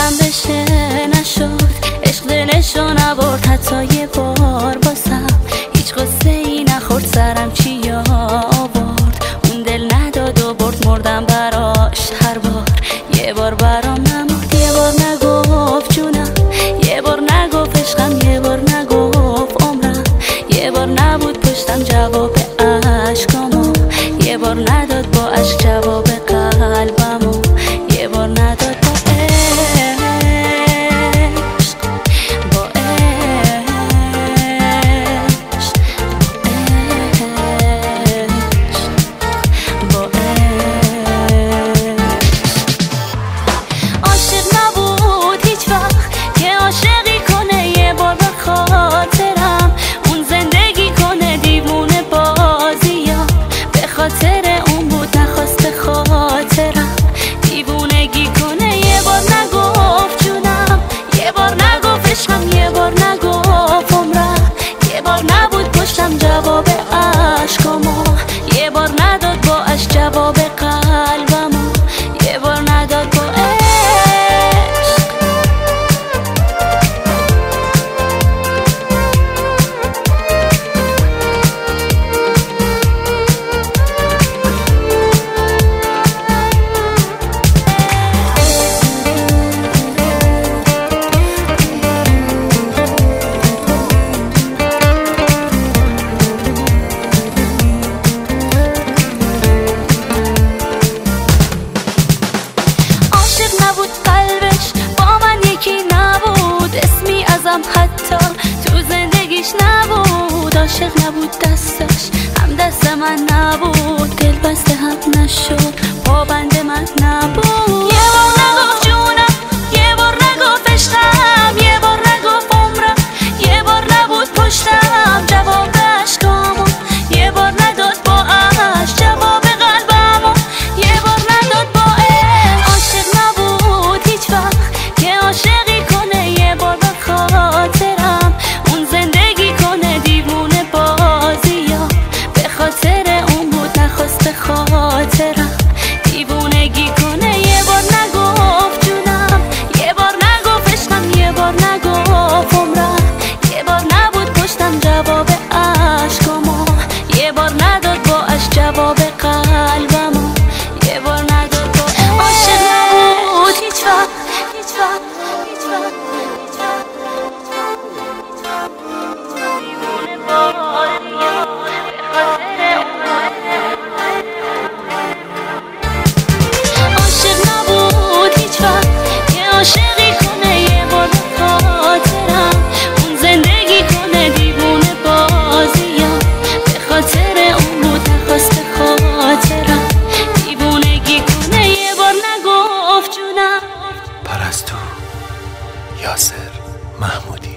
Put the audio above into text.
عشقم بشه نشد، عشق دلشو نبرد حتی یه بار باسم. هیچ قصه ای نخورد سرم چی آورد، اون دل نداد و برد مردم براش هر بار. یه بار برام نمرد، یه بار نگفت جونم، یه بار نگفت عشقم، یه بار نگفت عمرم، یه بار نبود پشتم جواب عشقامو، یه بار نداد با عشق جواب قلبمو، یه بار نداد با جواب عشقامو، یه بار نداد با عشق جواب قلبمو، یه بار نداد با عشق. حتی تو زندگیش نبود، عاشق نبود دستش هم دست من نبود، دل بسته هم نشد پابند من نبود. یه بار نگفت جونم، یه بار نگفت عشقم، یه بار نگفت عمرم، یه بار نبود پشتم جواب عشقامو، یه بار نداد با عشق جواب قلبمو، یه بار نداد با عشق. عاشق نبود هیچ وقت که عاشقی کنه، یه بار خاطرم اون زندگی کنه دیوونه بازیا، به خاطر اون بود نخواست خاطرم دیوونگی کنه. یه بار نگفت جونم، یه بار نگفت عشقم، یه بار نگفت عمرم، یه بار نبود پشتم جواب عشقامو، یه بار نداد با عشق جواب قلبمو، یه بار نداد با عاشق نبود هیچ وقت، هیچ وقت، هیچ وقت. عاشق نبود هیچ وقت که عاشقی کنه، یه بار خاطرم اون زندگی کنه دیوونه بازیا، به خاطر اون بود نخواست خاطرم دیوونگی کنه، یه بار نگفت جونم. پرستو یاسر محمودی.